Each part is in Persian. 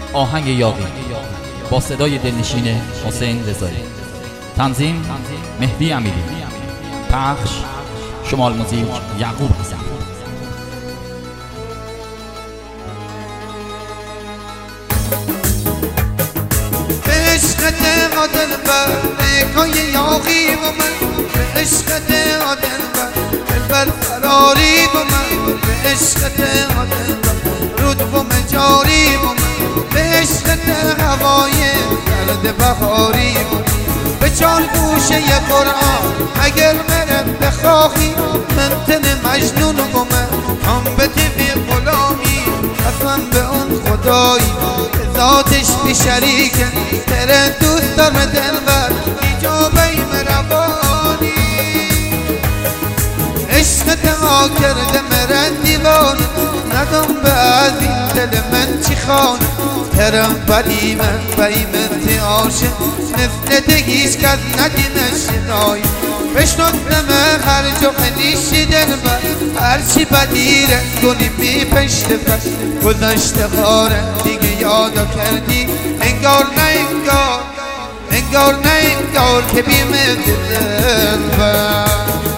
آهنگ یاغی با صدای دلنشین حسین رضایی، تنظیم مهدی امیری، پخش شمال موزیک یعقوب حسن. به عشقت دلبر نگاه یاغی و من، به عشقت دلبر دلبر فراری و من، به عشقت دلبر رود و مجاری و من، به عشقت هوای سرد بهاری و من، به چار گوشه قرآن اگر مرم بخواهی، من تن مجنون و من هم به طبی غلامی، قسم به اون خدایی ذاتش بی شریکه، تره دوست دارم دلبر ایجابه روانی، عشقت ها کرده مرن دیوانه، ندم بعد این دل من چی خانه، ترم بلی من بیمتی عاشق، نفلت هیچ کس ندینش شنای، بشنطنمه هر جا خلیشی دلبر، هرچی بدیره کنی بی پشت پس، گذشته خاره دیگه یادا کردی، انگار نه انگار، انگار نه انگار که بیمت دلبر.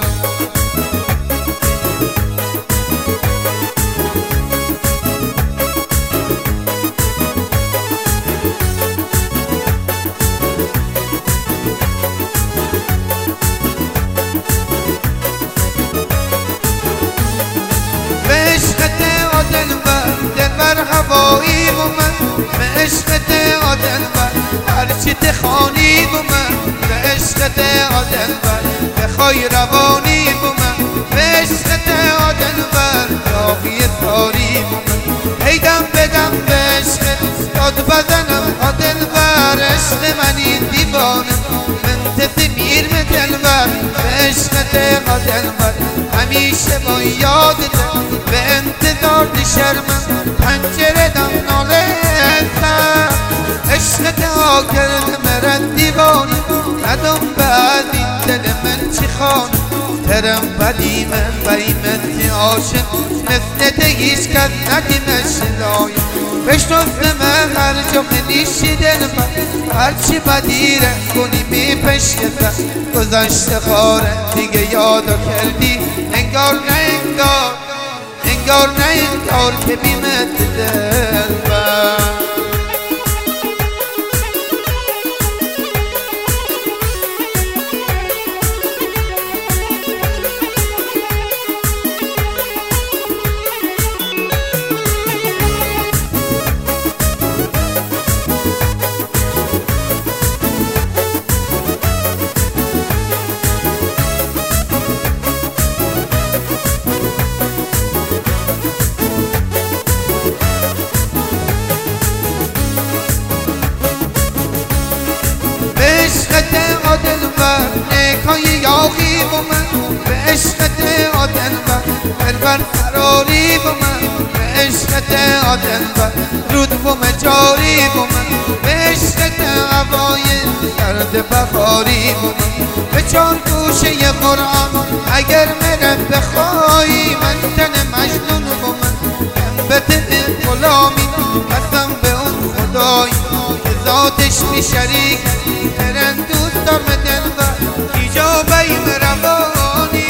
دلبر هوایی و من، به عشقت دلبر هرچی تخوانی و من، به عشقت دلبر بخوای روانی و من، به عشقت دلبر یاغی تاری و من، ایدم بدم به عشقت داد بزنم ها دلبر، عشق منی دیوانه من تسمیر به دلبر، به عشقت دلبر همیشه با یادت، به انتظار شرمم پنجره دم ناله هستم، عشقت ها کرده مرد دیوانه، ندم بعد این دل من چی خانه، ترم بدی من بیمتی عاشق، مثلت هیچ کس ندیمش شدای، بشنفت من هر جا خلیشی دلبر، هرچی بدیره کنی می پشکت، گذشته خاره دیگه یادا کردی، انگار نه انگار، انگار نه انگار که بیمت دلبر. دلبر نگاه یاغی و من، به عشقت دلبر دلبر فراری و من، به عشقت دلبر رود و مجاری و من، به عشقت هوای سرد بهاری و من، به چار گوشه قرآن اگر مرم بخوایی، من تن مجنون و من به طبع غلامی، قسم به اون خدایی ذاتش بی شریک، ترن دوست دارم دلبر ایجابه روانی،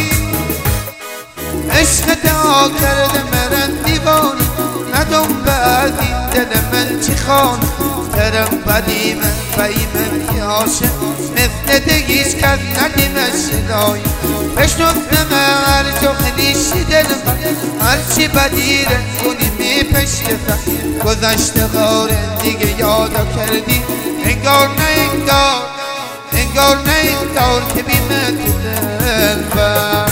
عشقت ها کرده مرن دیوانی، ندم بعد این دل من چی خانه، ترم بدی من بیمتی عاشق، مثلت هیچ کس ندیمش شدای، بشنفت من هر جا خلیشی دلبر، هرچی بدیره کنی می پشت، گذشته خاره دیگه یادا کردی، انگار نه انگار، انگار نه انگار که بیمت دلبر.